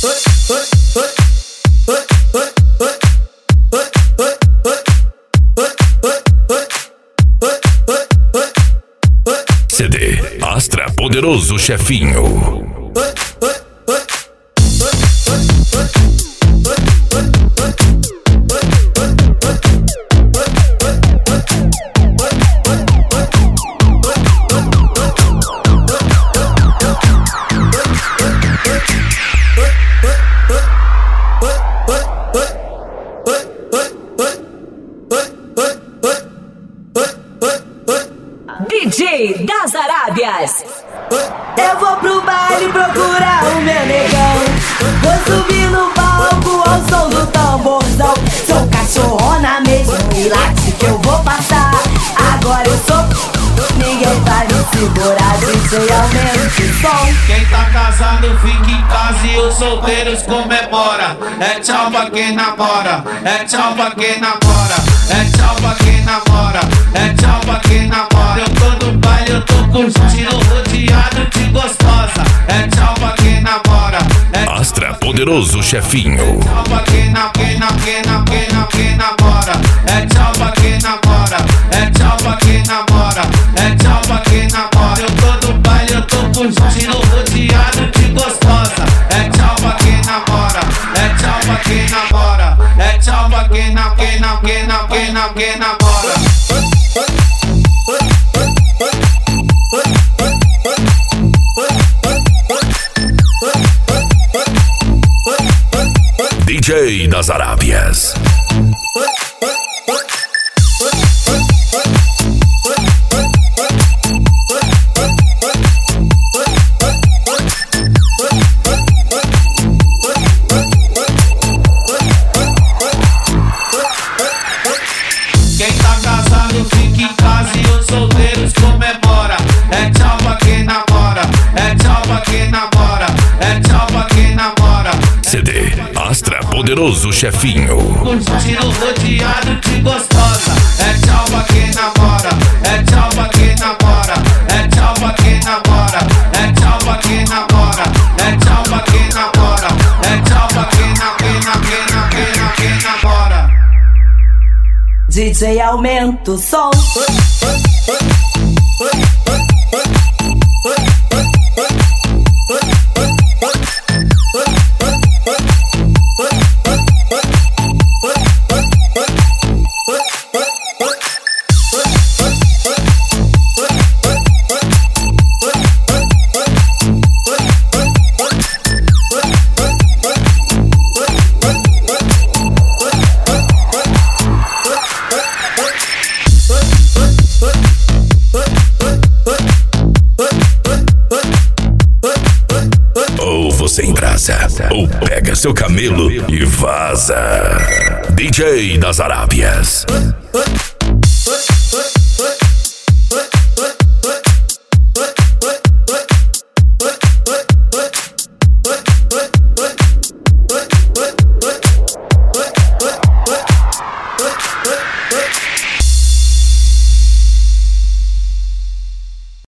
CD Astra Poderoso Chefinho. DJ das Arábias. Eu vou pro baile procurar o meu negão. Vou subir no palco ao som do tamborzão. Sou cachorrona mesmo e late que eu vou passar. Agora eu sou, ninguém vai me segurar. DJ aumenta o som. Quem tá casado fica em casa e os solteiros comemora. É tchau pra quem namora, é tchau pra quem namora, é tchau pra quem namora, é tchau pra quem namora. Eu tô no baile, eu tô curtindo, rodeado de gostosa. É tchau pra quem namora, é Astra Poderoso Chefinho. tchau pra quem namora, é tchau pra quem namora, é tchau pra quem namora, é tchau pra quem namora. Eu tô no baile, eu tô curtindo, rodeado de gostosa. É tchau pra quem namora, é tchau pra quem namora, é tchau pra quem namora. DJ das Arábias. Quem tá casado fica em casa e os solteiros comemora. É tchau pra quem namora, é tchau pra quem namora, é tchau pra quem namora. CD Astra Poderoso Chefinho. Curtindo rodeado de gostosa. É tchau pra quem namora, é tchau pra quem namora, é tchau pra quem namora, é tchau pra quem namora, é tchau pra quem namora, é tchau pra quem namora. DJ aumenta o som. Ou você embrasa, ou pega seu camelo e vaza. DJ das Arábias.